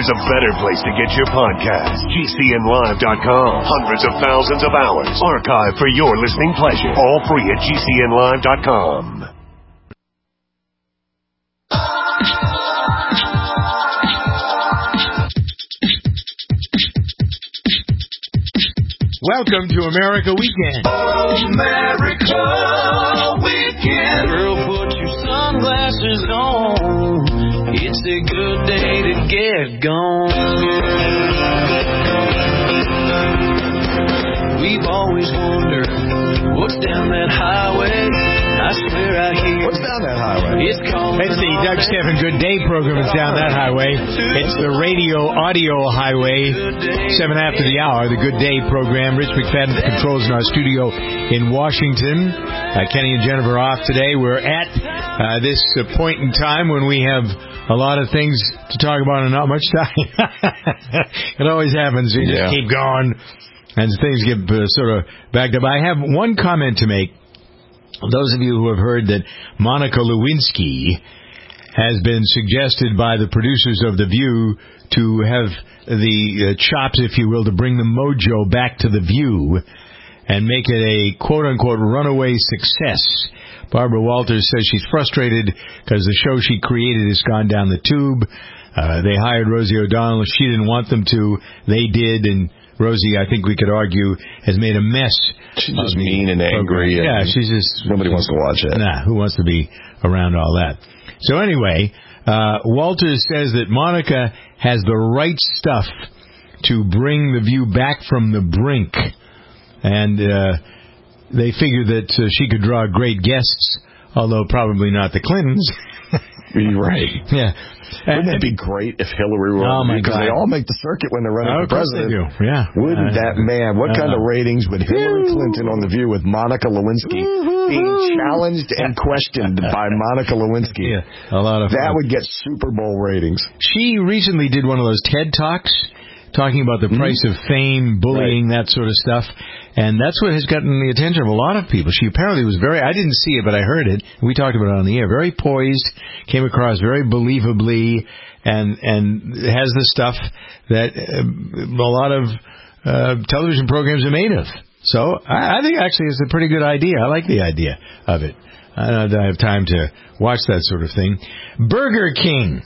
there's a better place to get your podcast. GCNlive.com. Hundreds of thousands of hours archived for your listening pleasure. All free at GCNlive.com. Welcome to America Weekend. America Weekend. Girl, put your sunglasses on. It's a good day to get gone. We've always wondered what's down that highway. I swear I hear. What's down that highway? It's called. It's the Doug Stephan Good Day program. It's down that highway. It's the radio audio highway. 7 after the hour, the Good Day program. Rich McFadden controls in our studio in Washington. Kenny and Jennifer off today. We're at this point in time when we have a lot of things to talk about and not much time. It always happens. We just keep going, and things get sort of backed up. I have one comment to make. Those of you who have heard that Monica Lewinsky has been suggested by the producers of The View to have the chops, if you will, to bring the mojo back to The View and make it a quote-unquote runaway success. Barbara Walters says she's frustrated because the show she created has gone down the tube. They hired Rosie O'Donnell. She didn't want them to. They did, and Rosie, I think we could argue, has made a mess. She's just mean and angry. Yeah, she's just... Nobody wants to watch it. Nah, who wants to be around all that? So anyway, Walters says that Monica has the right stuff to bring The View back from the brink. And they figure that she could draw great guests, although probably not the Clintons. You're right. Yeah. Wouldn't it be great if Hillary were on? Because they all make the circuit when they're running for president. They do. Yeah. Wouldn't that, man, what kind of ratings would Hillary Clinton on The View with Monica Lewinsky being challenged and questioned by Monica Lewinsky? Yeah, a lot of fun. That would get Super Bowl ratings. She recently did one of those TED Talks talking about the price of fame, bullying, that sort of stuff. And that's what has gotten the attention of a lot of people. She apparently was I didn't see it, but I heard it. We talked about it on the air. Very poised, came across very believably, and has the stuff that a lot of television programs are made of. So I think actually it's a pretty good idea. I like the idea of it. I don't have time to watch that sort of thing. Burger King.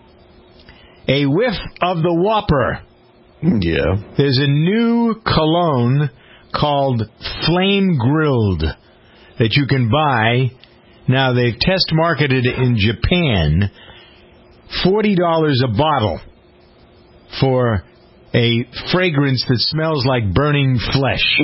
A whiff of the Whopper. Yeah. There's a new cologne called Flame Grilled that you can buy. Now, they've test marketed it in Japan. $40 a bottle for a fragrance that smells like burning flesh.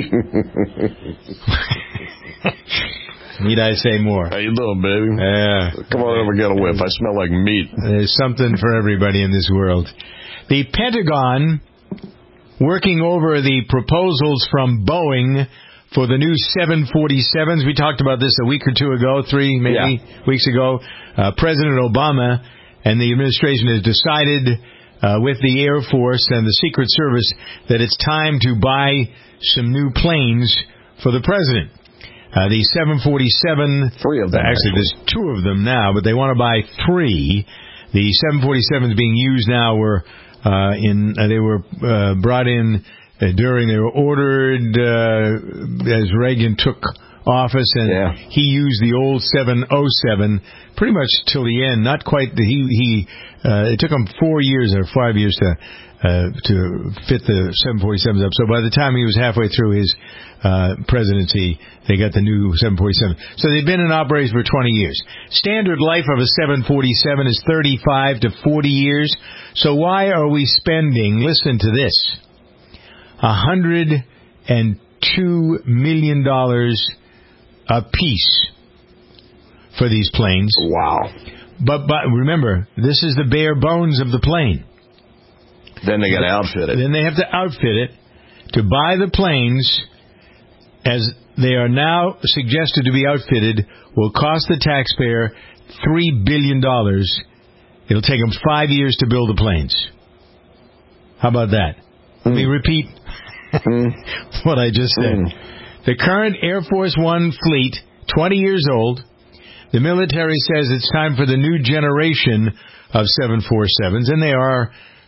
Need I say more? How you doing, baby? Yeah. Come on over and get a whiff. I smell like meat. There's something for everybody in this world. The Pentagon working over the proposals from Boeing for the new 747s. We talked about this a week or two ago, 3 maybe weeks ago. President Obama and the administration has decided with the Air Force and the Secret Service that it's time to buy some new planes for the president. The 747... 3 of them. Actually, there's 2 of them now, but they want to buy 3. The 747s being used now were... they were brought in they were ordered as Reagan took office, and he used the old 707 pretty much till the end. Not quite. It took him 4 years or 5 years to fit the 747s up. So by the time he was halfway through his presidency, they got the new 747. So they've been in operation for 20 years. Standard life of a 747 is 35 to 40 years. So why are we spending, listen to this, $102 million a piece for these planes? Wow. But remember, this is the bare bones of the plane. Then they got to outfit it. Then they have to outfit it. To buy the planes, as they are now suggested to be outfitted, will cost the taxpayer $3 billion. It'll take them 5 years to build the planes. How about that? Let me repeat what I just said. The current Air Force One fleet, 20 years old. The military says it's time for the new generation of 747s, and they are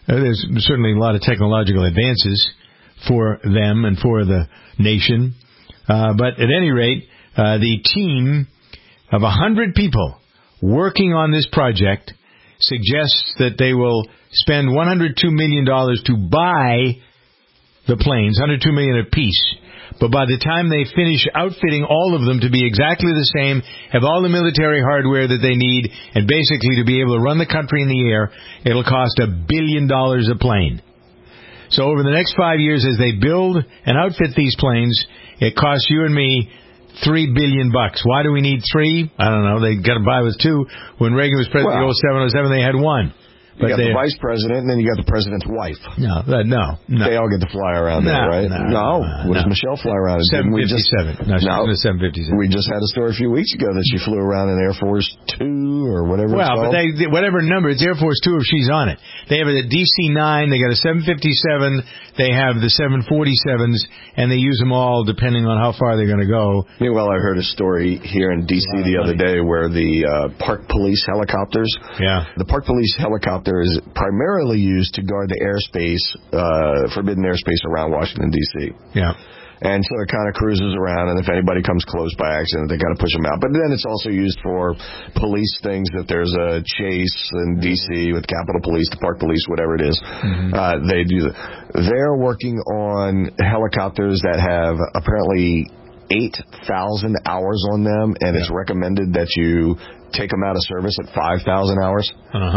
There's certainly a lot of technological advances for them and for the nation. But at any rate, the team of 100 people working on this project suggests that they will spend $102 million to buy the planes, $102 million apiece. But by the time they finish outfitting all of them to be exactly the same, have all the military hardware that they need, and basically to be able to run the country in the air, it'll cost $1 billion a plane. So over the next 5 years, as they build and outfit these planes, it costs you and me $3 billion. Why do we need 3? I don't know. They got to buy with 2. When Reagan was president in 07, they had 1. You got the vice president, and then you got the president's wife. No. They all get to fly around there, right? No. What does Michelle fly around in? 757. No, 757. We just had a story a few weeks ago that she flew around in Air Force 2 or whatever it's called. Well, but whatever number, it's Air Force 2 if she's on it. They have a DC-9, they got a 757, they have the 747s, and they use them all depending on how far they're going to go. Meanwhile, I heard a story here in D.C. the other day where the Park Police helicopters, the Park Police helicopter is primarily used to guard the airspace, forbidden airspace around Washington, D.C. Yeah. And so it kind of cruises around, and if anybody comes close by accident, they got to push them out. But then it's also used for police things, that there's a chase in D.C. with Capitol Police, the Park Police, whatever it is. Mm-hmm. They're working on helicopters that have apparently 8,000 hours on them, and it's recommended that you take them out of service at 5,000 hours.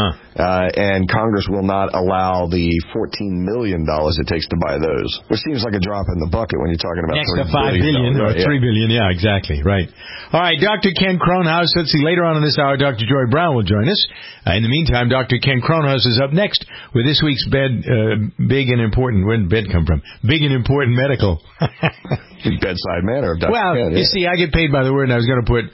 And Congress will not allow the $14 million it takes to buy those, which seems like a drop in the bucket when you're talking about next to $5 billion or $3 billion. Yeah, exactly. Right. All right, Dr. Ken Kronhaus. Let's see, later on in this hour, Dr. Joy Brown will join us. In the meantime, Dr. Ken Kronhaus is up next with this week's big and important. Where did bed come from? Big and important medical. Bedside manner of Dr. Ken. You see, I get paid by the word, and I was going to put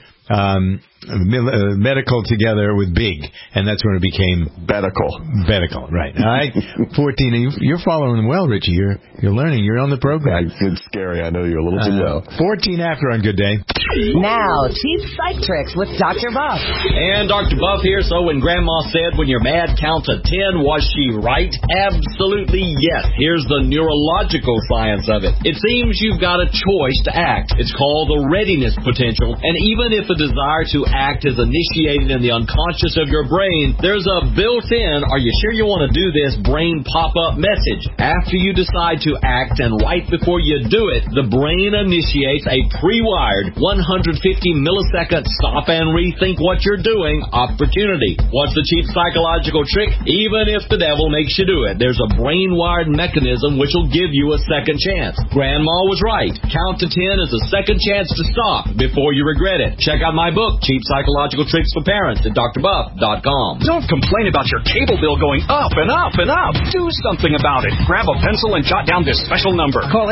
medical together with big, and that's when it became Bedical, right. All right. 14, you're following them well, Richie. You're learning. You're on the program. It's scary. I know you're a little too low. 14 after on Good Day. Now, Cheap Psych Tricks with Dr. Buff. And Dr. Buff here. So when Grandma said when you're mad, count to 10, was she right? Absolutely yes. Here's the neurological science of it. It seems you've got a choice to act. It's called the readiness potential. And even if the desire to act is initiated in the unconscious of your brain, there's a built-in, are you sure you want to do this, brain pop-up message. After you decide to act and right before you do it, the brain initiates a pre-wired 150 millisecond stop and rethink what you're doing opportunity. What's the cheap psychological trick? Even if the devil makes you do it, there's a brain-wired mechanism which will give you a second chance. Grandma was right. Count to 10 is a second chance to stop before you regret it. Check out my book, Cheap Psychological Tricks for Parents, at drbuff.com. Don't complain about your cable bill going up and up and up. Do something about it. Grab a pencil and jot down this special number. Call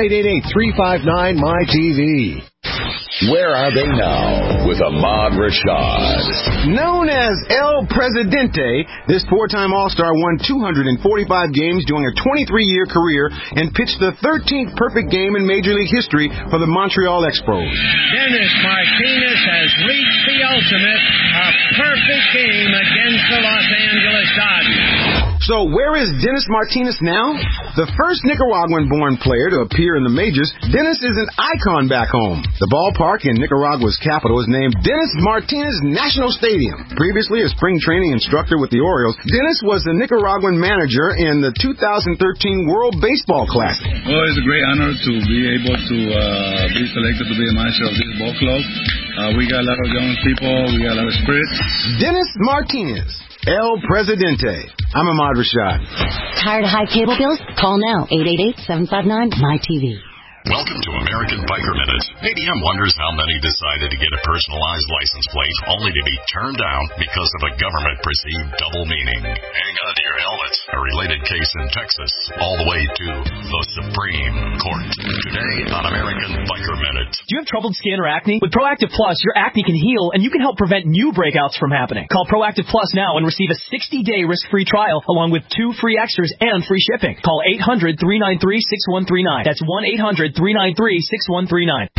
888-359-MY-TV. Where are they now with Ahmad Rashad? Known as El Presidente, this four-time All-Star won 245 games during a 23-year career and pitched the 13th perfect game in Major League history for the Montreal Expos. Dennis Martinez has reached the ultimate, a perfect game against the Los Angeles Dodgers. So where is Dennis Martinez now? The first Nicaraguan-born player to appear in the majors, Dennis is an icon back home. The ballpark in Nicaragua's capital is named Dennis Martinez National Stadium. Previously a spring training instructor with the Orioles, Dennis was the Nicaraguan manager in the 2013 World Baseball Classic. Well, it's a great honor to be able to be selected to be a manager of this ball club. We got a lot of young people. We got a lot of spirit. Dennis Martinez, El Presidente. I'm Ahmad Rashad. Tired of high cable bills? Call now, 888-759-MY-TV. Welcome to American Biker Minute. ADM wonders how many decided to get a personalized license plate only to be turned down because of a government-perceived double meaning. Hang on to your helmets. A related case in Texas, all the way to the Supreme Court. Today on American Biker Minute. Do you have troubled skin or acne? With Proactive Plus, your acne can heal, and you can help prevent new breakouts from happening. Call Proactive Plus now and receive a 60-day risk-free trial, along with 2 free extras and free shipping. Call 800-393-6139. That's 1-800-393-6139.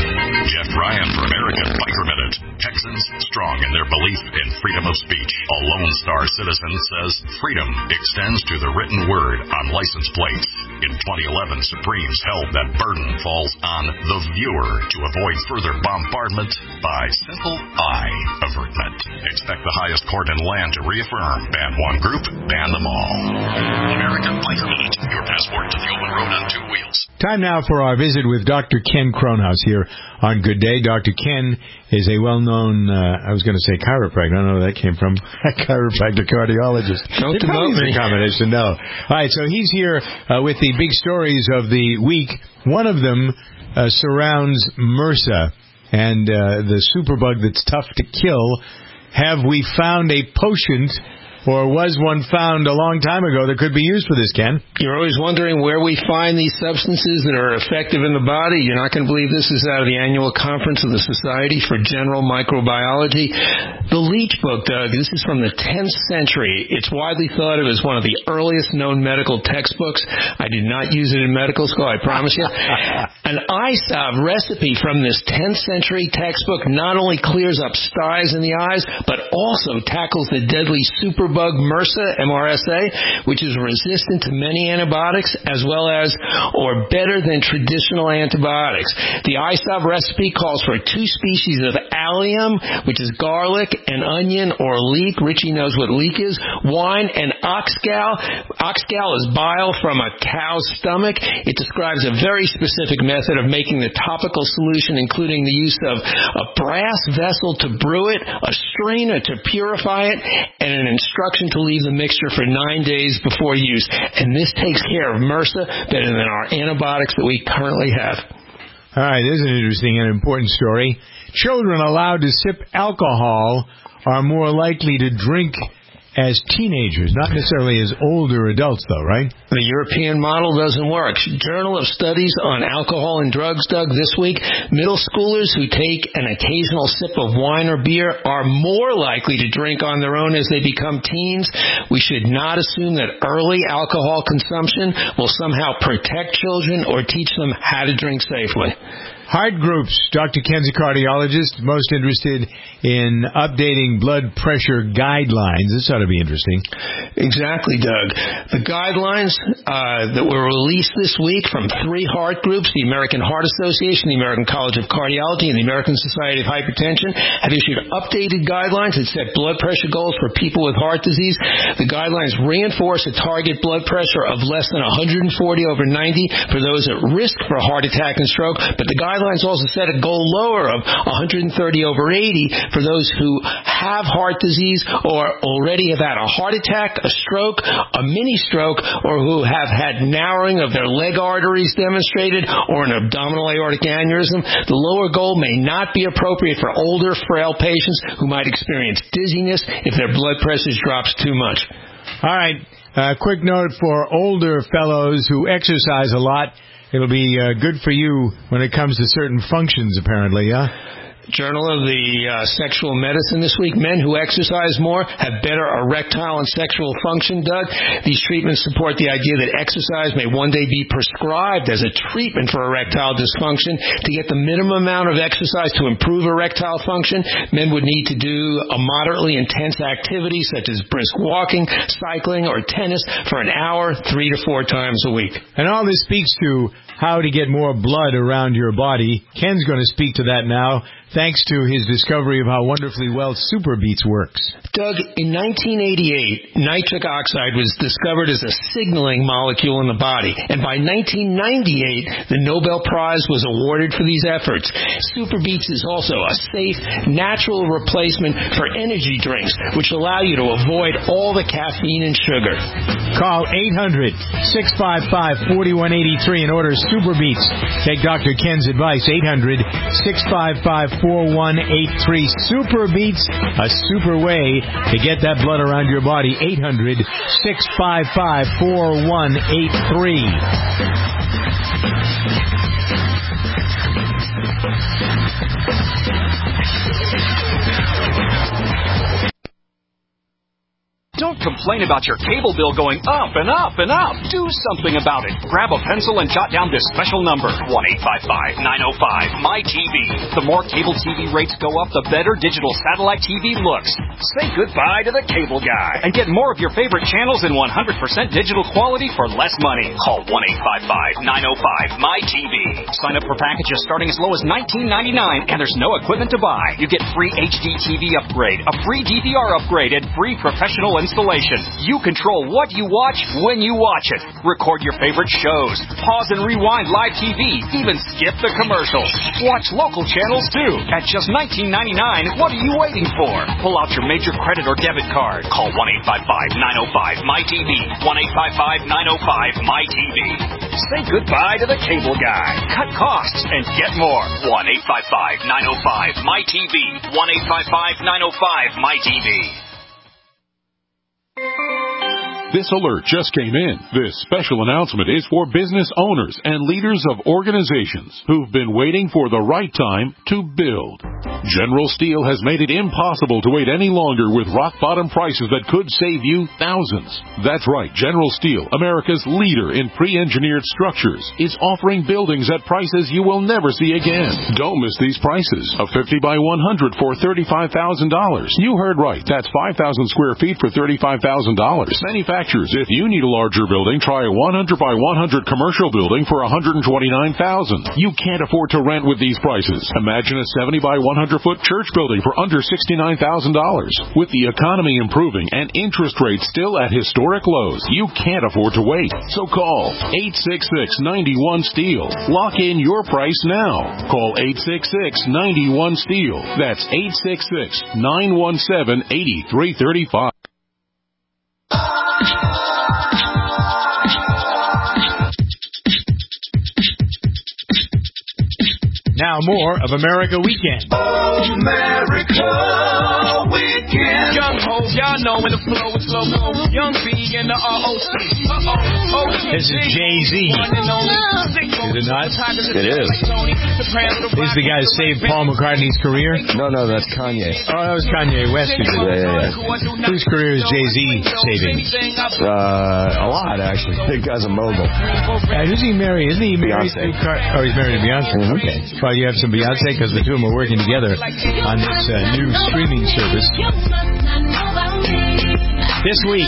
Jeff Ryan for American Biker Minute. Texans strong in their belief in freedom of speech. A Lone Star citizen says freedom extends to the written word on license plates. In 2011, Supremes held that burden falls on the viewer to avoid further bombardment by simple eye avertment. Expect the highest court in land to reaffirm ban one group, ban them all. American Biker Minute, your passport to the open road on two wheels. Time now for our visit with Dr. Ken Kronhaus here on Good Day. Dr. Ken is a well-known, I was going to say chiropractor. I don't know where that came from. Chiropractor cardiologist. Don't demote me. A combination, no. All right, so he's here with the big stories of the week. One of them surrounds MRSA and the superbug that's tough to kill. Have we found a potion, or was one found a long time ago that could be used for this, Ken? You're always wondering where we find these substances that are effective in the body. You're not going to believe this is out of the annual conference of the Society for General Microbiology. The Leech book, Doug, this is from the 10th century. It's widely thought of as one of the earliest known medical textbooks. I did not use it in medical school, I promise you. An eye salve recipe from this 10th century textbook not only clears up styes in the eyes, but also tackles the deadly superbug MRSA, MRSA, which is resistant to many antibiotics as well as or better than traditional antibiotics. The eye salve recipe calls for 2 species of allium, which is garlic, and onion or leek. Richie knows what leek is. Wine and oxgal. Oxgal is bile from a cow's stomach. It describes a very specific method of making the topical solution, including the use of a brass vessel to brew it, a strainer to purify it, and an instruction to leave the mixture for 9 days before use. And this takes care of MRSA better than our antibiotics that we currently have. All right, this is an interesting and important story. Children allowed to sip alcohol are more likely to drink as teenagers, not necessarily as older adults, though, right? The European model doesn't work. Journal of Studies on Alcohol and Drugs, Doug, this week, middle schoolers who take an occasional sip of wine or beer are more likely to drink on their own as they become teens. We should not assume that early alcohol consumption will somehow protect children or teach them how to drink safely. Heart groups. Dr. Ken's a cardiologist, most interested in updating blood pressure guidelines. This ought to be interesting. Exactly, Doug. The guidelines that were released this week from 3 heart groups, the American Heart Association, the American College of Cardiology, and the American Society of Hypertension, have issued updated guidelines that set blood pressure goals for people with heart disease. The guidelines reinforce a target blood pressure of less than 140/90 for those at risk for heart attack and stroke, but the guidelines also set a goal lower of 130/80 for those who have heart disease or already have had a heart attack, a stroke, a mini stroke, or who have had narrowing of their leg arteries demonstrated or an abdominal aortic aneurysm. The lower goal may not be appropriate for older, frail patients who might experience dizziness if their blood pressure drops too much. All right. Quick note for older fellows who exercise a lot. It'll be good for you when it comes to certain functions, apparently, yeah? Journal of the Sexual Medicine this week. Men who exercise more have better erectile and sexual function, Doug. These treatments support the idea that exercise may one day be prescribed as a treatment for erectile dysfunction. To get the minimum amount of exercise to improve erectile function, men would need to do a moderately intense activity such as brisk walking, cycling, or tennis for an hour 3 to 4 times a week. And all this speaks to how to get more blood around your body. Ken's going to speak to that now, thanks to his discovery of how wonderfully well Super Beets works. Doug, in 1988, nitric oxide was discovered as a signaling molecule in the body. And by 1998, the Nobel Prize was awarded for these efforts. Super Beets is also a safe, natural replacement for energy drinks, which allow you to avoid all the caffeine and sugar. Call 800-655-4183 and order Super Beets. Take Dr. Ken's advice, 800-655-4183. Super Beets, a super way to get that blood around your body. 800-655-4183. Don't complain about your cable bill going up and up and up. Do something about it. Grab a pencil and jot down this special number, 1-855-905-MyTV. The more cable TV rates go up, the better digital satellite TV looks. Say goodbye to the cable guy and get more of your favorite channels in 100% digital quality for less money. Call 1-855-905-MyTV. Sign up for packages starting as low as $19.99, and there's no equipment to buy. You get free HD TV upgrade, a free DVR upgrade, and free professional installation. You control what you watch when you watch it. Record your favorite shows. Pause and rewind live TV. Even skip the commercials. Watch local channels too. At just $19.99, what are you waiting for? Pull out your major credit or debit card. Call 1-855-905-MyTV. 1-855-905-MyTV. Say goodbye to the cable guy. Cut costs and get more. 1-855-905-MyTV. 1-855-905-MyTV. This alert just came in. This special announcement is for business owners and leaders of organizations who've been waiting for the right time to build. General Steel has made it impossible to wait any longer with rock-bottom prices that could save you thousands. That's right, General Steel, America's leader in pre-engineered structures, is offering buildings at prices you will never see again. Don't miss these prices. A 50 by 100 for $35,000. You heard right. That's 5,000 square feet for $35,000. Manufacturers, if you need a larger building, try a 100 by 100 commercial building for $129,000. You can't afford to rent with these prices. Imagine a 70 by 100-foot church building for under $69,000. With the economy improving and interest rates still at historic lows, you can't afford to wait. So call 866-91-STEEL. Lock in your price now. Call 866-91-STEEL. That's 866-917-8335. Now more of America Weekend. America Weekend. Young ho, y'all know when the flow is low. Young B and the ROC. This is Jay-Z. Is it not? It is. This is the guy who saved Paul McCartney's career? No, that's Kanye. Oh, that was Kanye West. Yeah. Whose career is Jay-Z saving? A lot, actually. The guy's a mogul. Who's he married? Isn't he married to Beyonce. Oh, he's married to Beyonce? Mm-hmm. Okay. Well, you have some Beyonce because the two of them are working together on this new streaming service. This week,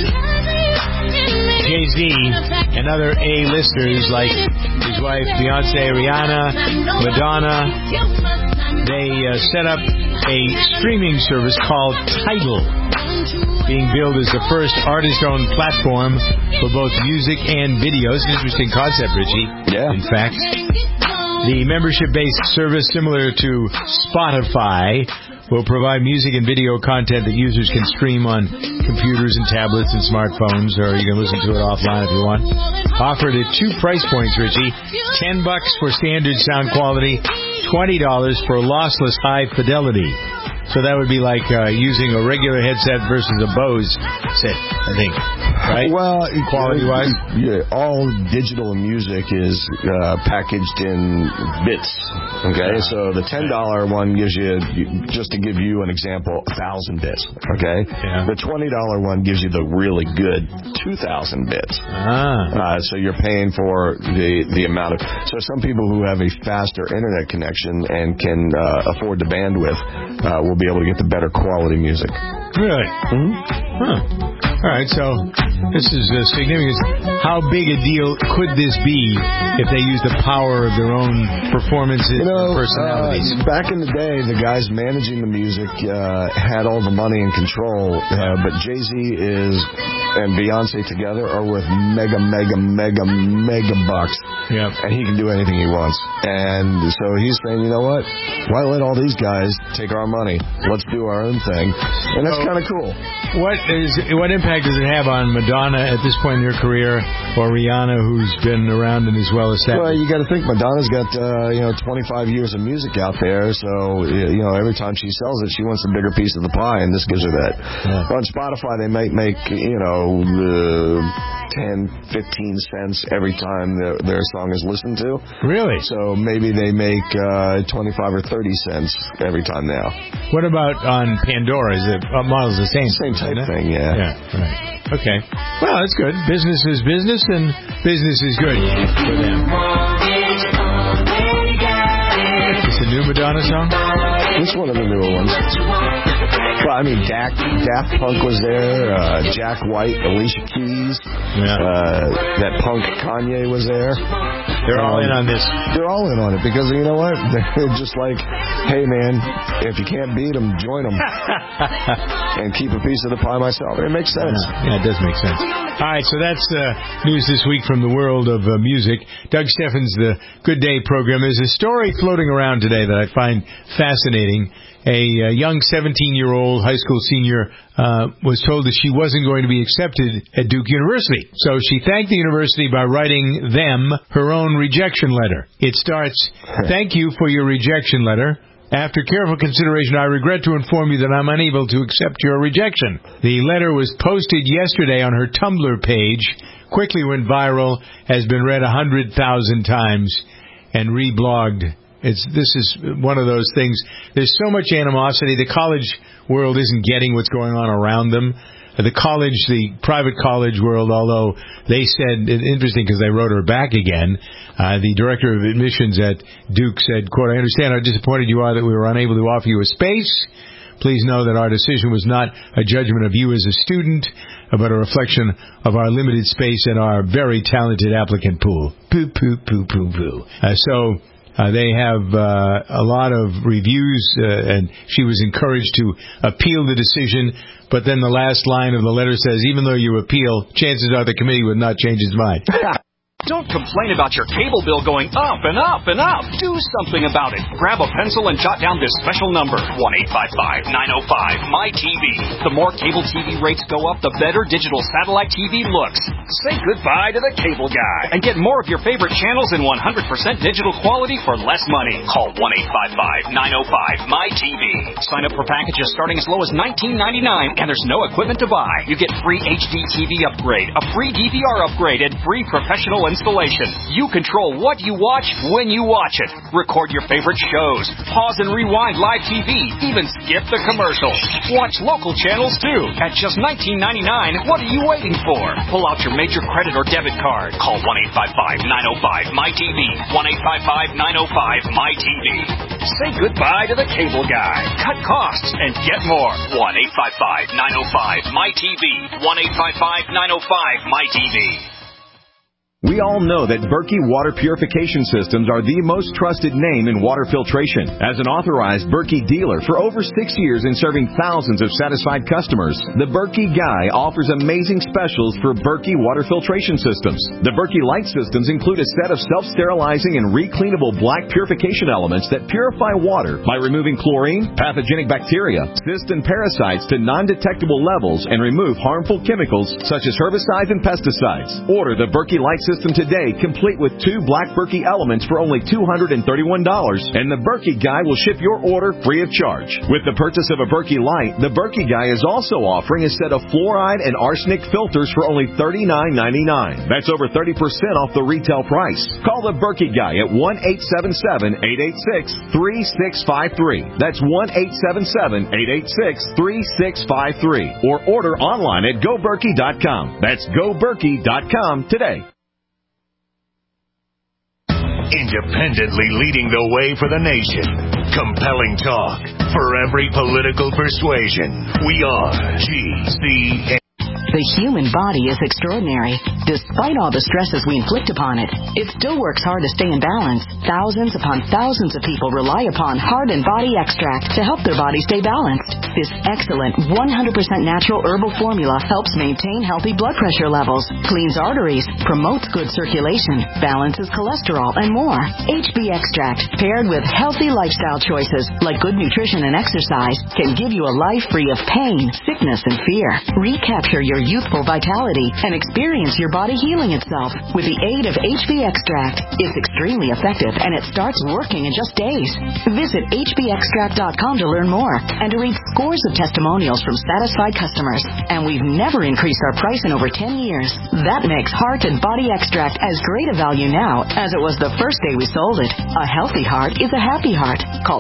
Jay-Z and other A-listers like his wife Beyonce, Rihanna, Madonna, they set up a streaming service called Tidal, being billed as the first artist-owned platform for both music and videos. Interesting concept, Richie. Yeah. In fact, the membership-based service, similar to Spotify, will provide music and video content that users can stream on computers and tablets and smartphones, or you can listen to it offline if you want. Offered at two price points, Richie. $10 for standard sound quality, $20 for lossless high fidelity. So that would be like using a regular headset versus a Bose set, I think. Right? Well, quality-wise? Yeah, all digital music is packaged in bits. Okay, so the $10 one gives you, just to give you an example, 1,000 bits. Okay, the $20 one gives you the really good 2,000 bits. So you're paying for the amount of. So some people who have a faster internet connection and can afford the bandwidth will be able to get the better quality music. Really? Mm-hmm. Huh. All right, so this is significant. How big a deal could this be if they use the power of their own performances and personalities? Back in the day, the guys managing the music had all the money and control, but Jay-Z and Beyonce together are worth mega bucks. Yep. And he can do anything he wants. And so he's saying, you know what? Why let all these guys take our money? Let's do our own thing. And that's kind of cool. What impact does it have on Madonna at this point in her career, or Rihanna, who's been around and is well established? Well, you got to think Madonna's got 25 years of music out there, so every time she sells it, she wants a bigger piece of the pie, and this gives her that. On Spotify, they might make 10, 15 cents every time their song is listened to. Really? So maybe they make 25 or 30 cents every time now. What about on Pandora? Is it model's the same? Same type of thing, yeah. Yeah, right. Okay. Well, that's good. Business is business, and business is good for them. It's a new Madonna song? It's one of the newer ones. Well, I mean, Daft Punk was there, Jack White, Alicia Keys, that punk Kanye was there. They're all in on this. They're all in on it because, you know what? They're just like, hey, man, if you can't beat them, join them. And keep a piece of the pie myself. It makes sense. Yeah, it does make sense. All right, so that's news this week from the world of music. Doug Steffens, the Good Day program. There's a story floating around today that I find fascinating. A young 17-year-old high school senior was told that she wasn't going to be accepted at Duke University. So she thanked the university by writing them her own rejection letter. It starts, "Thank you for your rejection letter. After careful consideration, I regret to inform you that I'm unable to accept your rejection." The letter was posted yesterday on her Tumblr page, quickly went viral, has been read 100,000 times, and reblogged. This is one of those things. There's so much animosity. The college world isn't getting what's going on around them. The private college world, although they said, interesting because they wrote her back again, the director of admissions at Duke said, quote, "I understand how disappointed you are that we were unable to offer you a space. Please know that our decision was not a judgment of you as a student, but a reflection of our limited space and our very talented applicant pool." Poo, poo, poo, poo, poo. They have a lot of reviews, and she was encouraged to appeal the decision. But then the last line of the letter says, "Even though you appeal, chances are the committee would not change its mind." Don't complain about your cable bill going up and up and up. Do something about it. Grab a pencil and jot down this special number, 1-855-905-MY-TV. The more cable TV rates go up, the better digital satellite TV looks. Say goodbye to the cable guy and get more of your favorite channels in 100% digital quality for less money. Call 1-855-905-MY-TV. Sign up for packages starting as low as $19.99, and there's no equipment to buy. You get free HD TV upgrade, a free DVR upgrade, and free professional installation. You control what you watch when you watch it. Record your favorite shows. Pause and rewind live TV. Even skip the commercials. Watch local channels too. At just $19.99, what are you waiting for? Pull out your major credit or debit card. Call 1-855-905-MY-TV. 1-855-905-MY-TV. Say goodbye to the cable guy. Cut costs and get more. 1-855-905-MY-TV. 1-855-905-MY-TV. We all know that Berkey Water Purification Systems are the most trusted name in water filtration. As an authorized Berkey dealer for over 6 years and serving thousands of satisfied customers, the Berkey Guy offers amazing specials for Berkey Water Filtration Systems. The Berkey Light Systems include a set of self-sterilizing and recleanable black purification elements that purify water by removing chlorine, pathogenic bacteria, cysts, and parasites to non-detectable levels and remove harmful chemicals such as herbicides and pesticides. Order the Berkey Light System today, complete with 2 black Berkey elements for only $231, and the Berkey Guy will ship your order free of charge. With the purchase of a Berkey Light, the Berkey Guy is also offering a set of fluoride and arsenic filters for only $39.99. That's over 30% off the retail price. Call the Berkey Guy at 1-877-886-3653. That's 1-877-886-3653. Or order online at GoBerkey.com. That's GoBerkey.com today. Independently leading the way for the nation. Compelling talk for every political persuasion. We are GCN. The human body is extraordinary. Despite all the stresses we inflict upon it, it still works hard to stay in balance. Thousands upon thousands of people rely upon Heart and Body Extract to help their body stay balanced. This excellent 100% natural herbal formula helps maintain healthy blood pressure levels, cleans arteries, promotes good circulation, balances cholesterol, and more. HB Extract, paired with healthy lifestyle choices like good nutrition and exercise, can give you a life free of pain, sickness, and fear. Recapture your youthful vitality and experience your body healing itself with the aid of HB Extract. It's extremely effective, and it starts working in just days. Visit hbextract.com to learn more and to read scores of testimonials from satisfied customers. And we've never increased our price in over 10 years. That makes Heart and Body Extract as great a value now as it was the first day we sold it. A healthy heart is a happy heart. Call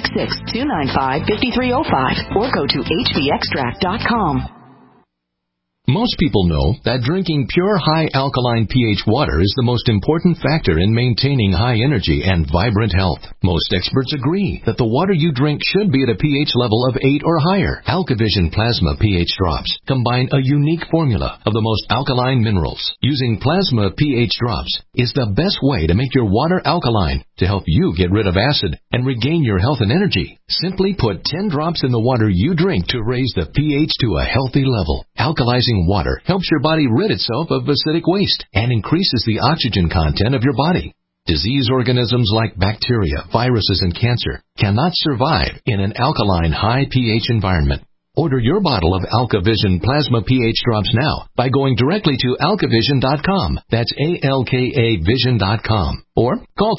866-295-5305 or go to hbextract.com. Most people know that drinking pure high alkaline pH water is the most important factor in maintaining high energy and vibrant health. Most experts agree that the water you drink should be at a pH level of 8 or higher. AlkaVision Plasma pH drops combine a unique formula of the most alkaline minerals. Using plasma pH drops is the best way to make your water alkaline to help you get rid of acid and regain your health and energy. Simply put 10 drops in the water you drink to raise the pH to a healthy level. Alkalizing water helps your body rid itself of acidic waste and increases the oxygen content of your body. Disease organisms like bacteria, viruses, and cancer cannot survive in an alkaline high pH environment. Order your bottle of AlkaVision Plasma pH drops now by going directly to alkavision.com. That's ALKA Vision.com. Or call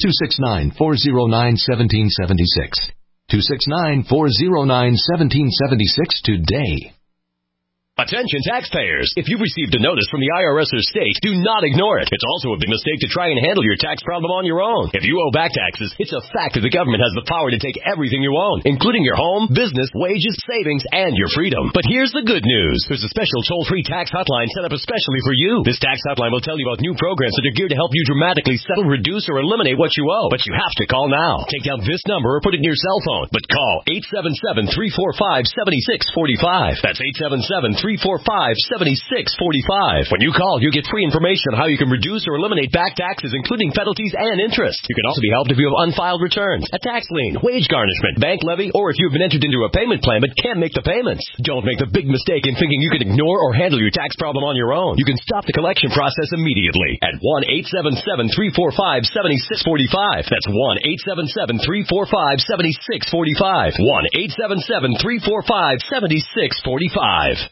269-409-1776. 269-409-1776 today. Attention taxpayers! If you've received a notice from the IRS or state, do not ignore it. It's also a big mistake to try and handle your tax problem on your own. If you owe back taxes, it's a fact that the government has the power to take everything you own, including your home, business, wages, savings, and your freedom. But here's the good news. There's a special toll-free tax hotline set up especially for you. This tax hotline will tell you about new programs that are geared to help you dramatically settle, reduce, or eliminate what you owe. But you have to call now. Take down this number or put it in your cell phone. But call 877-345-7645. That's 877-345-7645. When you call, you get free information on how you can reduce or eliminate back taxes, including penalties and interest. You can also be helped if you have unfiled returns, a tax lien, wage garnishment, bank levy, or if you've been entered into a payment plan but can't make the payments. Don't make the big mistake in thinking you can ignore or handle your tax problem on your own. You can stop the collection process immediately at 1-877-345-7645. That's 1-877-345-7645. 1-877-345-7645.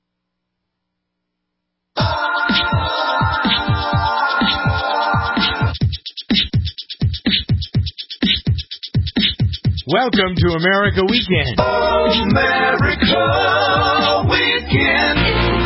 Welcome to America Weekend. America Weekend.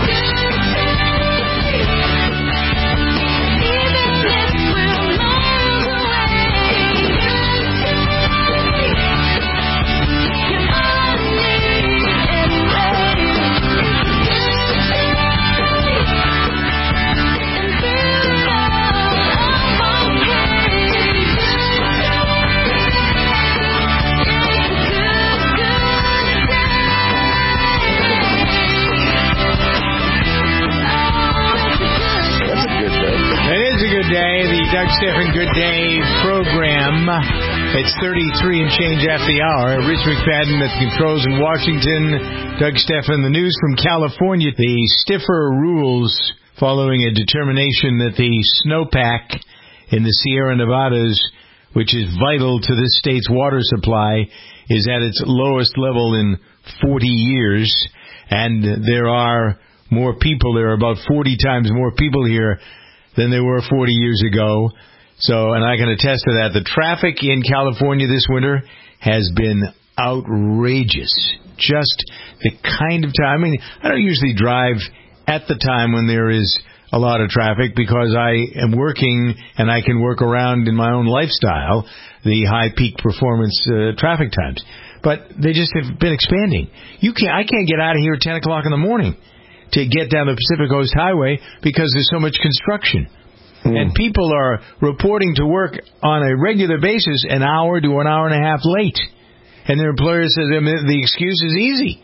Day, the Doug Stephan Good Day program. It's 33 and change after the hour. Rich McFadden at the controls in Washington. Doug Stephan, the news from California. The stiffer rules following a determination that the snowpack in the Sierra Nevadas, which is vital to this state's water supply, is at its lowest level in 40 years. And there are more people. There are about 40 times more people here than there were 40 years ago. So, and I can attest to that. The traffic in California this winter has been outrageous. Just the kind of time. I mean, I don't usually drive at the time when there is a lot of traffic because I am working and I can work around in my own lifestyle the high peak performance traffic times. But they just have been expanding. I can't get out of here at 10 o'clock in the morning to get down the Pacific Coast Highway because there's so much construction. And people are reporting to work on a regular basis an hour to an hour and a half late. And their employer says the excuse is easy.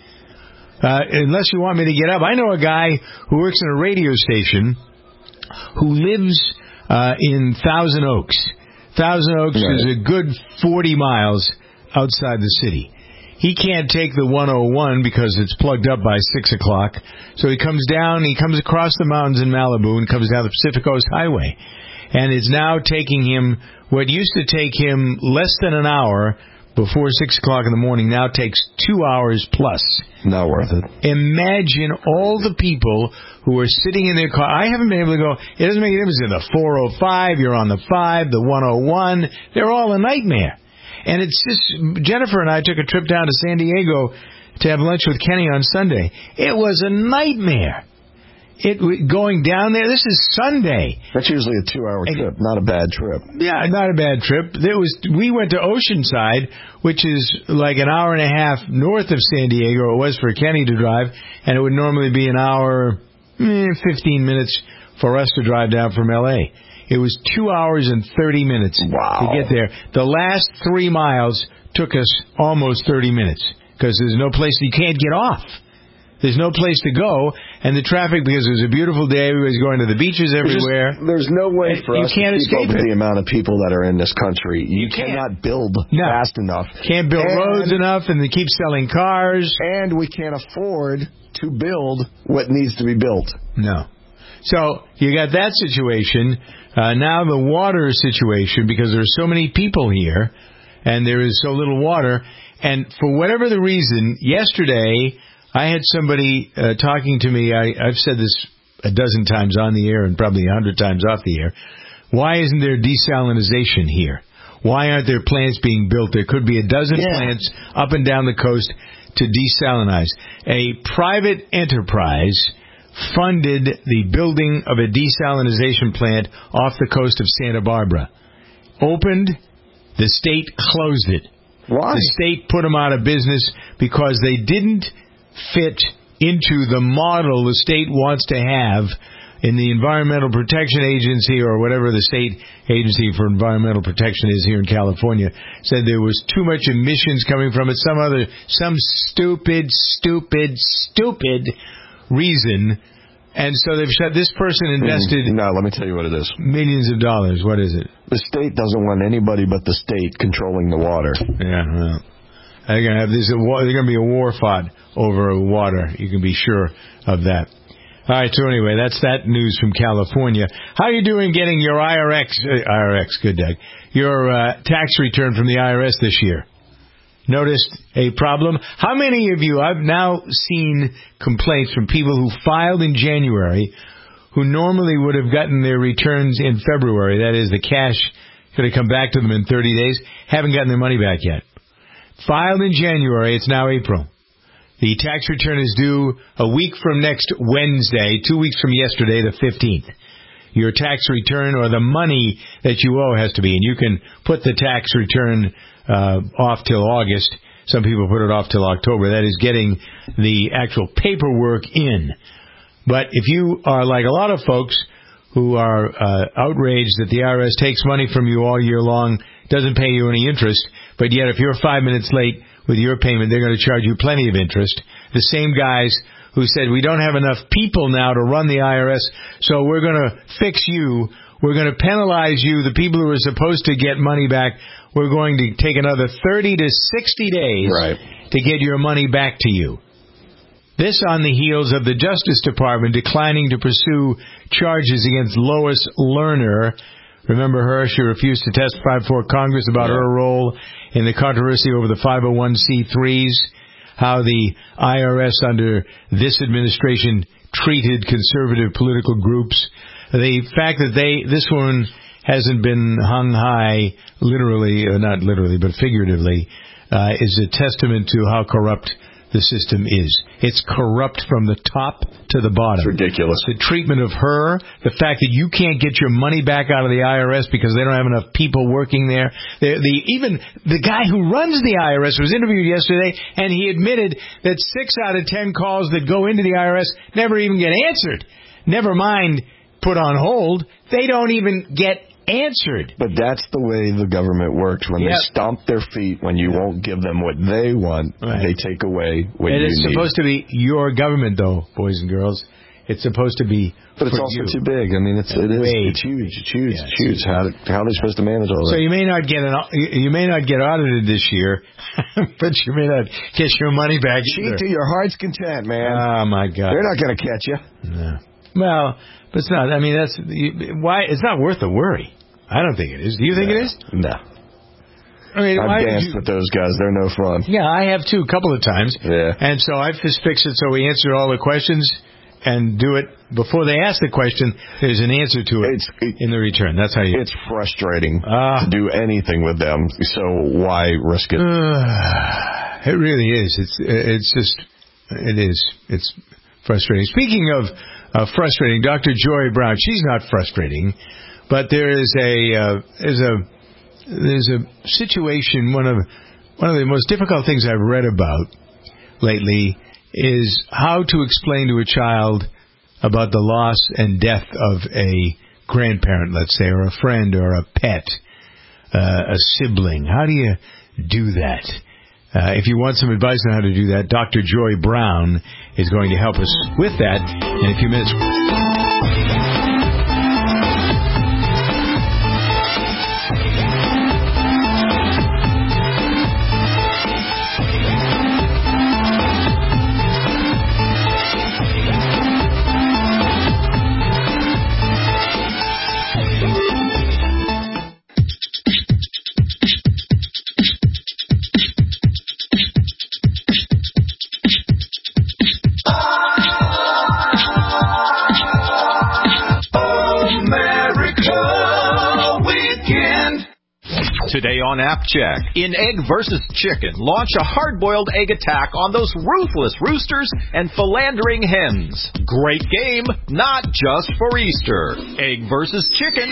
Unless you want me to get up. I know a guy who works in a radio station who lives in Thousand Oaks. Thousand Oaks is a good 40 miles outside the city. He can't take the 101 because it's plugged up by 6 o'clock. So he comes down, he comes across the mountains in Malibu and comes down the Pacific Coast Highway. And it's now taking him what used to take him less than an hour before 6 o'clock in the morning now takes 2 hours plus. Not worth it. Imagine all the people who are sitting in their car. I haven't been able to go. It doesn't make a difference in the 405, you're on the 5, the 101. They're all a nightmare. And it's just, Jennifer and I took a trip down to San Diego to have lunch with Kenny on Sunday. It was a nightmare. Going down there, this is Sunday. That's usually a 2-hour trip, not a bad trip. Yeah, not a bad trip. We went to Oceanside, which is like an hour and a half north of San Diego. It was for Kenny to drive, and it would normally be an hour, 15 minutes for us to drive down from L.A. It was 2 hours and 30 minutes to get there. The last 3 miles took us almost 30 minutes because there's no place, you can't get off. There's no place to go, and the traffic, because it was a beautiful day, everybody's going to the beaches everywhere. There's no way for us to keep up with the amount of people that are in this country. You cannot build fast enough. Can't build roads enough, and they keep selling cars. And we can't afford to build what needs to be built. No. So you got that situation. Now the water situation, because there are so many people here, and there is so little water. And for whatever the reason, yesterday I had somebody talking to me. I've said this a dozen times on the air and probably 100 times off the air. Why isn't there desalinization here? Why aren't there plants being built? There could be a dozen plants up and down the coast to desalinize. A private enterprise funded the building of a desalinization plant off the coast of Santa Barbara. Opened, the state closed it. Why? The state put them out of business because they didn't fit into the model the state wants to have in the Environmental Protection Agency, or whatever the state agency for environmental protection is here in California, said there was too much emissions coming from it, some stupid reason. And so they've said this person invested... No, let me tell you what it is. Millions of dollars. What is it? The state doesn't want anybody but the state controlling the water. Yeah, well, they're going to be a war fought over water. You can be sure of that. All right, so anyway, that's that news from California. How are you doing getting your your tax return from the IRS this year? Noticed a problem? How many of you, I've now seen complaints from people who filed in January who normally would have gotten their returns in February, that is, the cash could have come back to them in 30 days, haven't gotten their money back yet. Filed in January, it's now April. The tax return is due a week from next Wednesday, 2 weeks from yesterday, the 15th. Your tax return, or the money that you owe, has to be, and you can put the tax return off till August. Some people put it off till October. That is getting the actual paperwork in. But if you are like a lot of folks who are outraged that the IRS takes money from you all year long, doesn't pay you any interest, but yet if you're 5 minutes late with your payment, they're going to charge you plenty of interest. The same guys who said, we don't have enough people now to run the IRS, so we're going to fix you. We're going to penalize you, the people who are supposed to get money back. We're going to take another 30 to 60 days to get your money back to you. This on the heels of the Justice Department declining to pursue charges against Lois Lerner. Remember her? She refused to testify before Congress about her role in the controversy over the 501c3s, how the IRS under this administration treated conservative political groups. The fact that this woman hasn't been hung high, literally, not literally, but figuratively, is a testament to how corrupt the system is. It's corrupt from the top to the bottom. It's ridiculous. The treatment of her, the fact that you can't get your money back out of the IRS because they don't have enough people working there. Even the guy who runs the IRS was interviewed yesterday, and he admitted that 6 out of 10 calls that go into the IRS never even get answered. Never mind put on hold. They don't even get answered. But that's the way the government works. When they stomp their feet, when you won't give them what they want, they take away what you need. It's supposed to be your government, though, boys and girls. It's supposed to be But it's also too big. I mean, it's huge. It's huge. How are they supposed to manage all that? So you may not get audited this year, but you may not get your money back either. Cheat to your heart's content, man. Oh, my God. They're not going to catch you. No. Well, but it's not. I mean, why it's not worth the worry. I don't think it is. Do you think it is? No. I've danced with those guys. They're no fun. Yeah, I have too, a couple of times. Yeah. And so I just fix it so we answer all the questions and do it before they ask the question. There's an answer to it in the return. That's how you. It's frustrating to do anything with them. So why risk it? It really is. It's frustrating. Speaking of frustrating, Dr. Joy Brown. She's not frustrating, but there's a situation. One of the most difficult things I've read about lately is how to explain to a child about the loss and death of a grandparent, let's say, or a friend, or a pet, a sibling. How do you do that? If you want some advice on how to do that, Dr. Joy Brown is going to help us with that in a few minutes. Today on App Check, in Egg vs. Chicken, launch a hard-boiled egg attack on those ruthless roosters and philandering hens. Great game, not just for Easter. Egg vs. Chicken.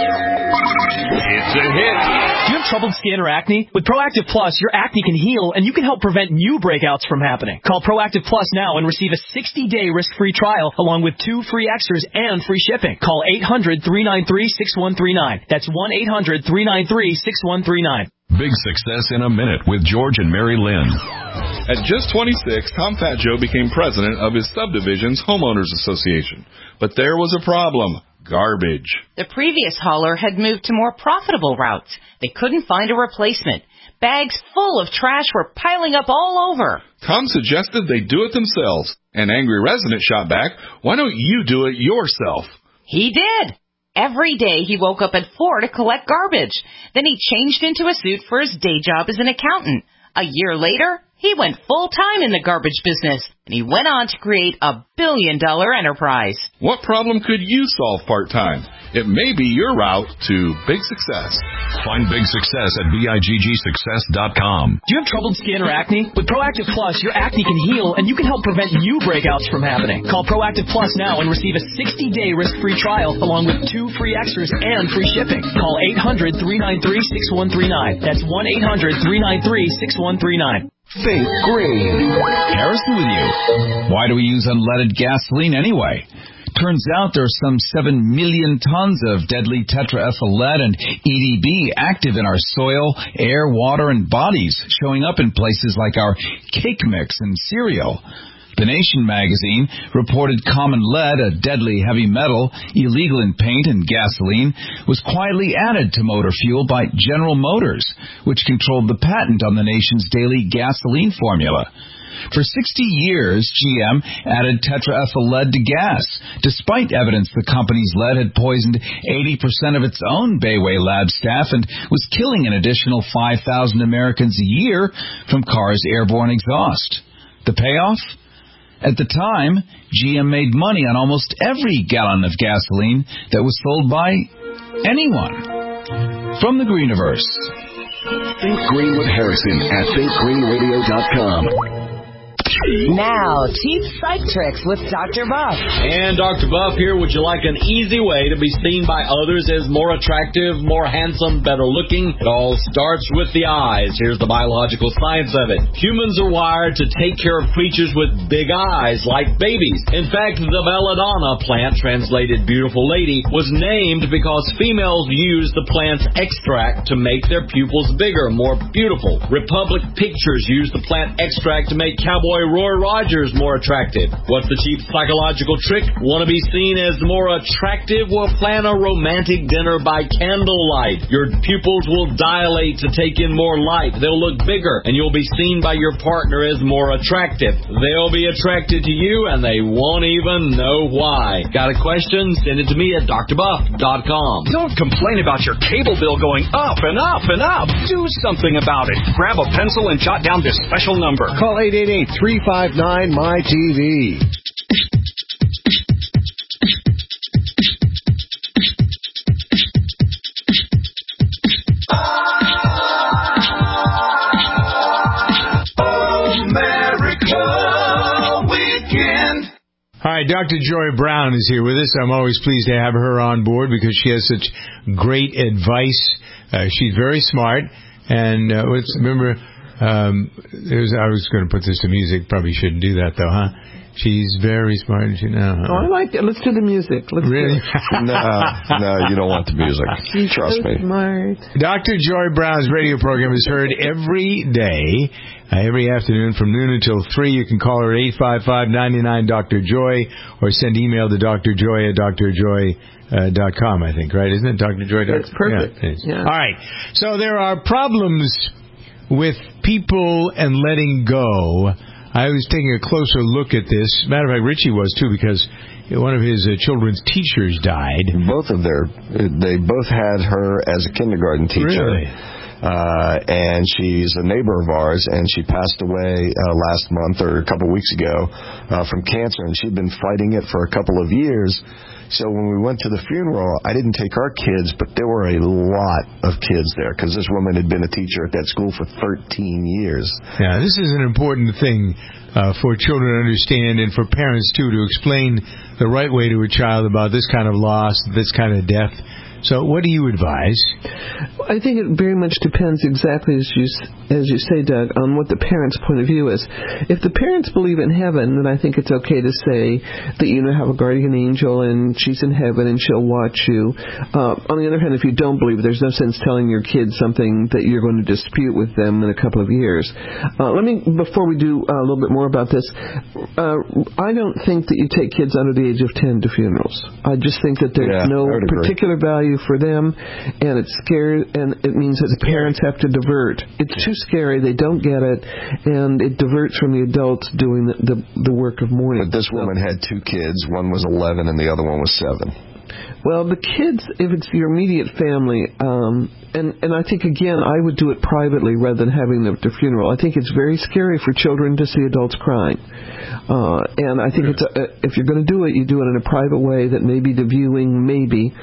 It's a hit. Do you have troubled skin or acne? With Proactive Plus, your acne can heal, and you can help prevent new breakouts from happening. Call Proactive Plus now and receive a 60-day risk-free trial, along with 2 free extras and free shipping. Call 800-393-6139. That's 1-800-393-6139. Big success in a minute with George and Mary Lynn. At just 26, Tom Fat Joe became president of his subdivision's homeowners association. But there was a problem. Garbage. The previous hauler had moved to more profitable routes. They couldn't find a replacement. Bags full of trash were piling up all over. Tom suggested they do it themselves. An angry resident shot back, "Why don't you do it yourself?" He did. Every day he woke up at 4 to collect garbage. Then he changed into a suit for his day job as an accountant. A year later, he went full-time in the garbage business, and he went on to create a billion-dollar enterprise. What problem could you solve part-time? It may be your route to big success. Find big success at BIGGsuccess.com. Do you have troubled skin or acne? With Proactive Plus, your acne can heal, and you can help prevent new breakouts from happening. Call Proactive Plus now and receive a 60-day risk-free trial, along with 2 free extras and free shipping. Call 800-393-6139. That's 1-800-393-6139. Think green. Harrison with you. Why do we use unleaded gasoline anyway? Turns out there are some 7 million tons of deadly tetraethyl lead and EDB active in our soil, air, water, and bodies, showing up in places like our cake mix and cereal. The Nation magazine reported common lead, a deadly heavy metal, illegal in paint and gasoline, was quietly added to motor fuel by General Motors, which controlled the patent on the nation's daily gasoline formula. For 60 years, GM added tetraethyl lead to gas, despite evidence the company's lead had poisoned 80% of its own Bayway lab staff and was killing an additional 5,000 Americans a year from cars' airborne exhaust. The payoff? At the time, GM made money on almost every gallon of gasoline that was sold by anyone. From the Greeniverse. Think Green with Harrison at thinkgreenradio.com. Now, cheap psych tricks with Dr. Buff. And Dr. Buff here. Would you like an easy way to be seen by others as more attractive, more handsome, better looking? It all starts with the eyes. Here's the biological science of it. Humans are wired to take care of creatures with big eyes, like babies. In fact, the belladonna plant, translated beautiful lady, was named because females use the plant's extract to make their pupils bigger, more beautiful. Republic Pictures used the plant extract to make Cowboy Roy Rogers more attractive? What's the cheap psychological trick? Want to be seen as more attractive? Well, plan a romantic dinner by candlelight. Your pupils will dilate to take in more light. They'll look bigger, and you'll be seen by your partner as more attractive. They'll be attracted to you, and they won't even know why. Got a question? Send it to me at drbuff.com. Don't complain about your cable bill going up and up and up. Do something about it. Grab a pencil and jot down this special number. Call 888-359-MyTV. All right, Dr. Joy Brown is here with us. I'm always pleased to have her on board because she has such great advice. She's very smart. And remember, I was going to put this to music. Probably shouldn't do that, though, huh? She's very smart. Oh, I like it. Let's do the music. Really? No, you don't want the music. Trust me. Smart. Dr. Joy Brown's radio program is heard every day, every afternoon from noon until 3. You can call her at 855-99-DR-JOY or send email to drjoy@drjoy.com, I think, right? Isn't it drjoy.com? That's perfect. Yeah. All right. So there are problems with people and letting go. I was taking a closer look at this. Matter of fact, Richie was too, because one of his children's teachers died. They both had her as a kindergarten teacher. Really? And she's a neighbor of ours, and she passed away last month or a couple of weeks ago from cancer, and she'd been fighting it for a couple of years. So when we went to the funeral, I didn't take our kids, but there were a lot of kids there because this woman had been a teacher at that school for 13 years. Yeah, this is an important thing for children to understand and for parents, too, to explain the right way to a child about this kind of loss, this kind of death. So what do you advise? I think it very much depends exactly as you say, Doug, on what the parent's point of view is. If the parents believe in heaven, then I think it's okay to say that you have a guardian angel and she's in heaven and she'll watch you. On the other hand, if you don't believe it, there's no sense telling your kids something that you're going to dispute with them in a couple of years. Before we do a little bit more about this, I don't think that you take kids under the age of 10 to funerals. I just think that there's no particular value for them, and it's scary, and it means that the parents have to divert. It's too scary, they don't get it, and it diverts from the adults doing the work of mourning. But this woman had 2 kids. One was 11 and the other one was 7. Well, the kids, if it's your immediate family, and I think, again, I would do it privately rather than having them at the funeral. I think it's very scary for children to see adults crying. And I think if you're going to do it, you do it in a private way that maybe the viewing, maybe.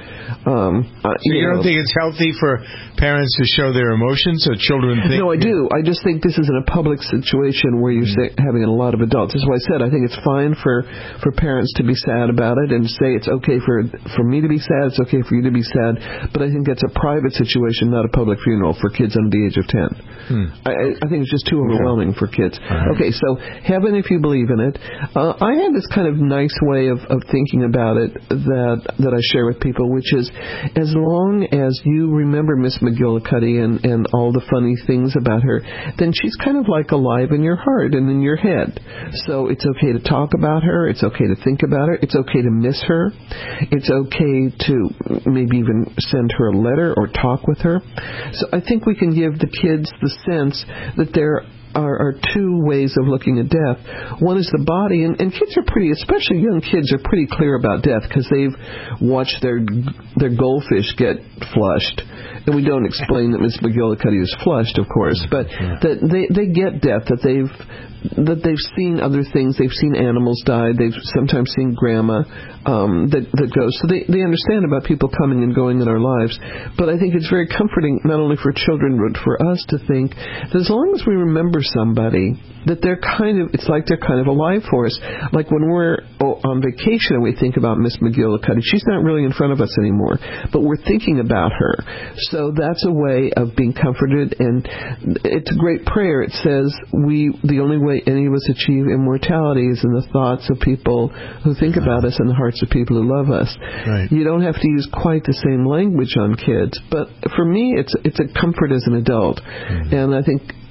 So you don't think it's healthy for parents to show their emotions so children think? No, I do. I just think this isn't a public situation where you're having a lot of adults. That's why I said I think it's fine for parents to be sad about it and say it's okay for me to be sad, it's okay for you to be sad, but I think that's a private situation, not a public funeral for kids under the age of 10. I think it's just too overwhelming for kids. Okay, so heaven if you believe in it. I have this kind of nice way of thinking about it that I share with people, which is as long as you remember Miss McGillicuddy and all the funny things about her, then she's kind of like alive in your heart and in your head. So it's okay to talk about her, it's okay to think about her, it's okay to miss her, it's okay to maybe even send her a letter or talk with her. So I think we can give the kids the sense that there are 2 ways of looking at death. One is the body, and kids are especially young kids, are pretty clear about death because they've watched their goldfish get flushed. And we don't explain that Miss McGillicuddy is flushed, of course, but that they get death, that they've seen other things, they've seen animals die, they've sometimes seen grandma that goes. So they understand about people coming and going in our lives. But I think it's very comforting, not only for children, but for us to think that as long as we remember somebody, that it's like they're kind of alive for us. Like when we're on vacation and we think about Miss McGillicuddy, she's not really in front of us anymore, but we're thinking about her. So that's a way of being comforted, and it's a great prayer. It says the only way any of us achieve immortality is in the thoughts of people who think about us and the hearts of people who love us. Right. You don't have to use quite the same language on kids, but for me it's a comfort as an adult. And I think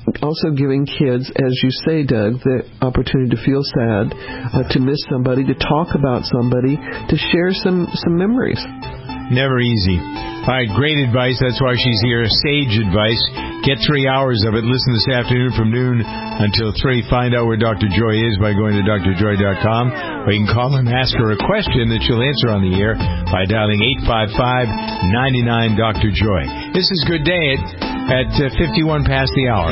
also giving kids, as you say, Doug, the opportunity to feel sad, to miss somebody, to talk about somebody, to share some memories. Never easy. All right, great advice. That's why she's here. Sage advice. Get 3 hours of it. Listen this afternoon from noon until 3. Find out where Dr. Joy is by going to drjoy.com. Or you can call and ask her a question that she'll answer on the air by dialing 855-99-Dr. Joy. This is Good Day at 51 past the hour.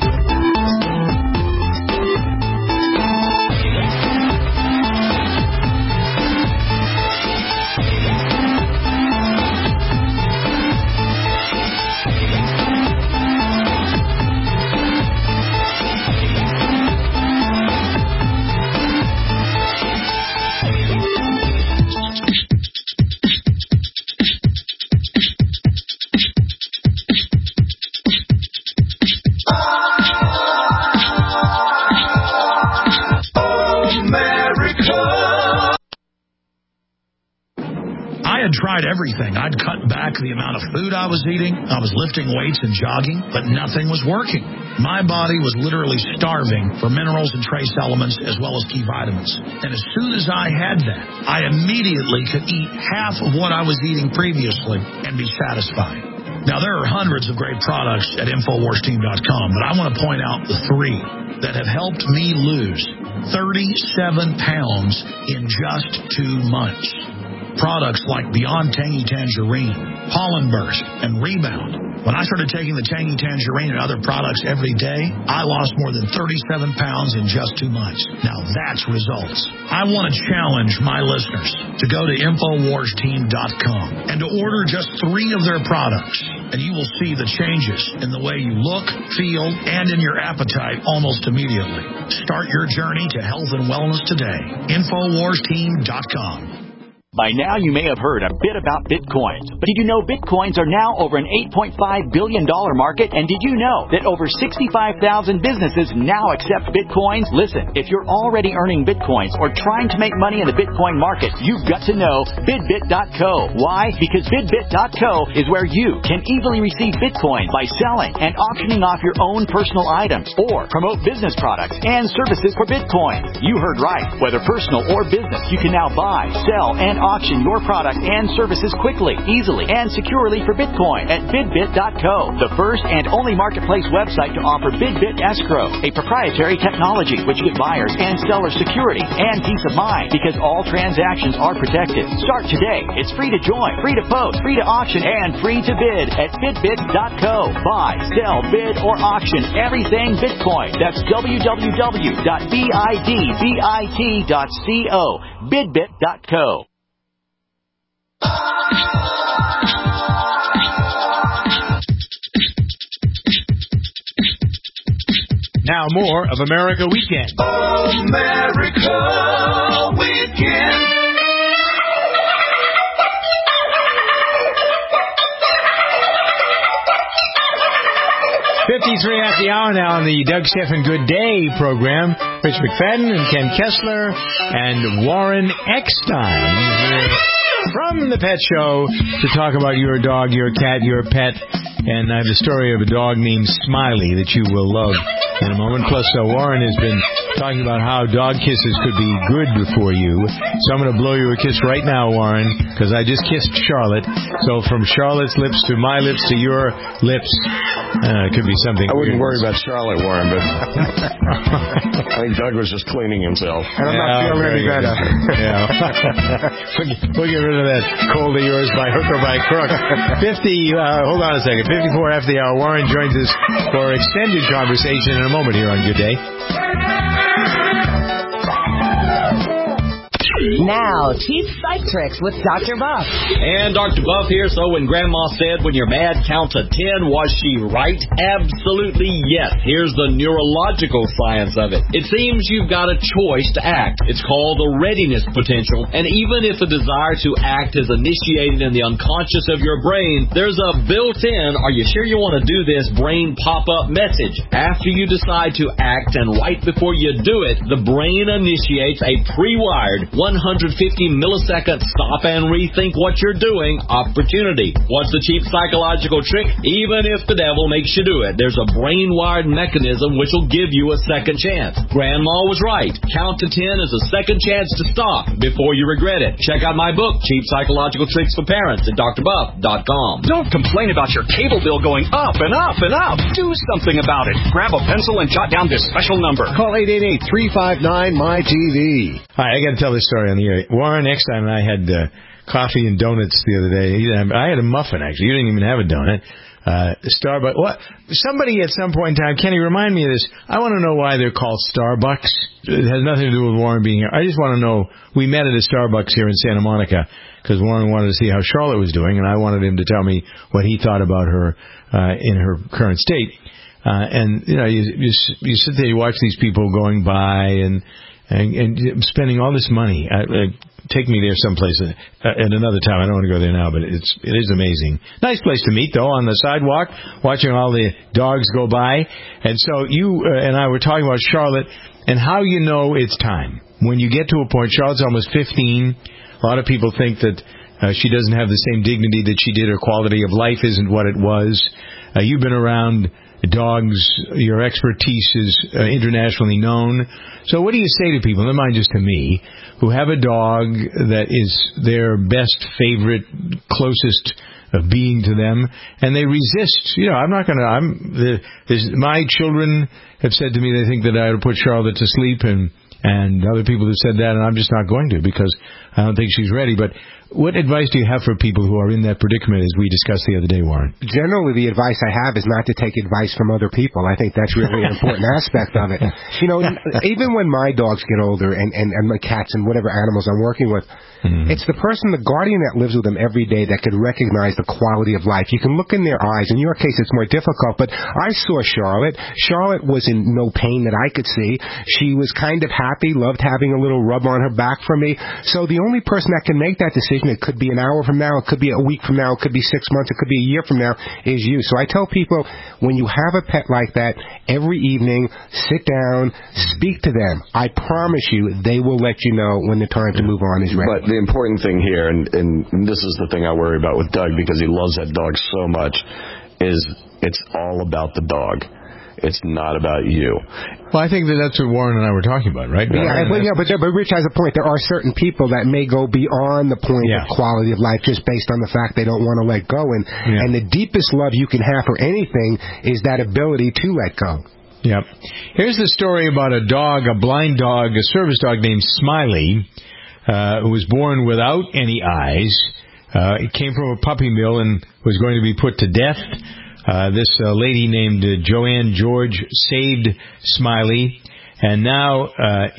Everything. I'd cut back the amount of food I was eating. I was lifting weights and jogging, but nothing was working. My body was literally starving for minerals and trace elements as well as key vitamins. And as soon as I had that, I immediately could eat half of what I was eating previously and be satisfied. Now, there are hundreds of great products at InfoWarsTeam.com, but I want to point out the 3 that have helped me lose 37 pounds in just 2 months. Products like Beyond Tangy Tangerine, Pollen Burst, and Rebound. When I started taking the Tangy Tangerine and other products every day, I lost more than 37 pounds in just 2 months. Now that's results. I want to challenge my listeners to go to InfoWarsTeam.com and to order just 3 of their products, and you will see the changes in the way you look, feel, and in your appetite almost immediately. Start your journey to health and wellness today. InfoWarsTeam.com. By now, you may have heard a bit about Bitcoins. But did you know Bitcoins are now over an $8.5 billion market? And did you know that over 65,000 businesses now accept Bitcoins? Listen, if you're already earning Bitcoins or trying to make money in the Bitcoin market, you've got to know BidBit.co. Why? Because BidBit.co is where you can easily receive Bitcoin by selling and auctioning off your own personal items or promote business products and services for Bitcoin. You heard right. Whether personal or business, you can now buy, sell, and auction your product and services quickly, easily, and securely for Bitcoin at BidBit.co, the first and only marketplace website to offer BidBit Escrow, a proprietary technology which gives buyers and sellers security and peace of mind because all transactions are protected. Start today. It's free to join, free to post, free to auction, and free to bid at BidBit.co. Buy, sell, bid, or auction everything Bitcoin. That's www.bidbit.co. BidBit.co. Now more of America Weekend. America Weekend. .53 at the hour now on the Doug Stephan Good Day program. Rich McFadden and Ken Kessler and Warren Eckstein here from the Pet Show to talk about your dog, your cat, your pet. And I have a story of a dog named Smiley that you will love in a moment. Plus, Warren has been talking about how dog kisses could be good for you. So I'm going to blow you a kiss right now, Warren, because I just kissed Charlotte. So from Charlotte's lips to my lips to your lips, it could be something. I wouldn't worry about Charlotte, Warren, but I think Doug was just cleaning himself. And I'm not feeling any better. Yeah. We'll get rid of that cold of yours by hook or by crook. Hold on a second. 54 after the hour. Warren joins us for extended conversation in a moment here on Good Day. Now, Cheap Psych Tricks with Dr. Buff. And Dr. Buff here. So when Grandma said when you're mad, count to 10, was she right? Absolutely yes. Here's the neurological science of it. It seems you've got a choice to act. It's called the readiness potential. And even if the desire to act is initiated in the unconscious of your brain, there's a built-in, are you sure you want to do this, brain pop-up message. After you decide to act and right before you do it, the brain initiates a pre-wired 100 150 millisecond stop and rethink what you're doing opportunity. What's the cheap psychological trick? Even if the devil makes you do it, there's a brain-wired mechanism which will give you a second chance. Grandma was right. Count to 10 is a second chance to stop before you regret it. Check out my book, Cheap Psychological Tricks for Parents, at drbuff.com. Don't complain about your cable bill going up and up and up. Do something about it. Grab a pencil and jot down this special number. Call 888-359-MY-TV. Hi, I got to tell this story on the air. Warren Eckstein and I had coffee and donuts the other day. I had a muffin, actually. You didn't even have a donut. Starbucks. What? Somebody at some point in time, Kenny, remind me of this. I want to know why they're called Starbucks. It has nothing to do with Warren being here. I just want to know. We met at a Starbucks here in Santa Monica because Warren wanted to see how Charlotte was doing, and I wanted him to tell me what he thought about her in her current state. And you know, you sit there, you watch these people going by and spending all this money. Take me there someplace at another time. I don't want to go there now, but it is amazing. Nice place to meet, though, on the sidewalk, watching all the dogs go by. And so you and I were talking about Charlotte and how you know it's time. When you get to a point, Charlotte's almost 15. A lot of people think that she doesn't have the same dignity that she did. Her quality of life isn't what it was. You've been around dogs. Your expertise is internationally known. So what do you say to people, never mind just to me, who have a dog that is their best, favorite, closest being to them, and they resist? You know, I'm not going to. My children have said to me they think that I ought to put Charlotte to sleep, and other people have said that, and I'm just not going to because I don't think she's ready. But what advice do you have for people who are in that predicament, as we discussed the other day, Warren? Generally, the advice I have is not to take advice from other people. I think that's really an important aspect of it. You know, even when my dogs get older and my cats and whatever animals I'm working with, it's the person, the guardian that lives with them every day that could recognize the quality of life. You can look in their eyes. In your case, it's more difficult, but I saw Charlotte. Charlotte was in no pain that I could see. She was kind of happy, loved having a little rub on her back for me. So the only person that can make that decision, it could be an hour from now, it could be a week from now, it could be 6 months, it could be a year from now, is you. So I tell people, when you have a pet like that, every evening, sit down, speak to them. I promise you, they will let you know when the time to move on is ready. But the important thing here, and this is the thing I worry about with Doug, because he loves that dog so much, is it's all about the dog. It's not about you. Well, I think that's what Warren and I were talking about, right? But Rich has a point. There are certain people that may go beyond the point of quality of life just based on the fact they don't want to let go. And the deepest love you can have for anything is that ability to let go. Yep. Here's the story about a dog, a blind dog, a service dog named Smiley, who was born without any eyes. It came from a puppy mill and was going to be put to death. This lady named Joanne George saved Smiley, and now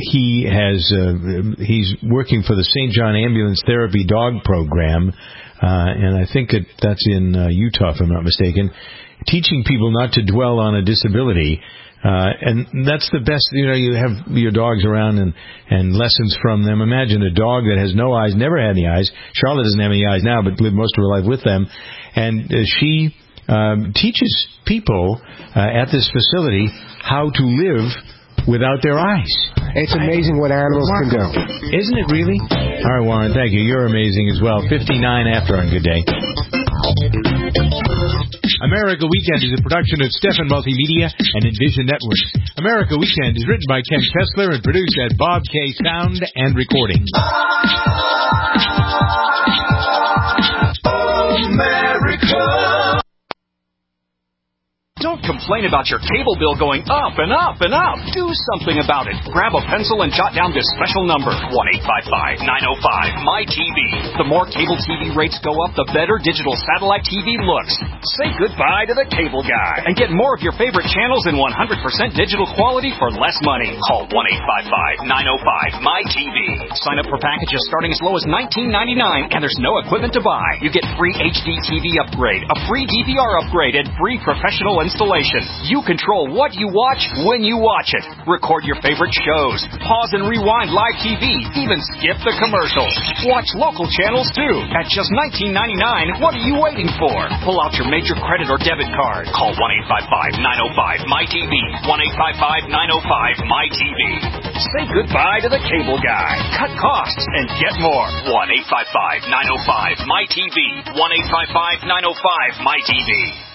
he's working for the St. John Ambulance Therapy Dog Program, and I think that's in Utah, if I'm not mistaken, teaching people not to dwell on a disability. And that's the best, you know, you have your dogs around and lessons from them. Imagine a dog that has no eyes, never had any eyes. Charlotte doesn't have any eyes now, but lived most of her life with them. And she teaches people at this facility how to live without their eyes. It's amazing what animals can do. Isn't it really? All right, Warren, thank you. You're amazing as well. 59 after on Good Day. America Weekend is a production of Stefan Multimedia and Envision Networks. America Weekend is written by Ken Kessler and produced at Bob K. Sound and Recording. America. Don't complain about your cable bill going up and up and up. Do something about it. Grab a pencil and jot down this special number, 1-855-905-MY-TV. The more cable TV rates go up, the better digital satellite TV looks. Say goodbye to the cable guy and get more of your favorite channels in 100% digital quality for less money. Call 1-855-905-MY-TV. Sign up for packages starting as low as $19.99, and there's no equipment to buy. You get free HD TV upgrade, a free DVR upgrade, and free professional installation. installation. You control what you watch when you watch it. Record your favorite shows. Pause and rewind live TV. Even skip the commercials. Watch local channels too. At just $19.99, what are you waiting for? Pull out your major credit or debit card. Call 1-855-905-MyTV. 1-855-905-MyTV. Say goodbye to the cable guy. Cut costs and get more. 1-855-905-MyTV. 1-855-905-MyTV.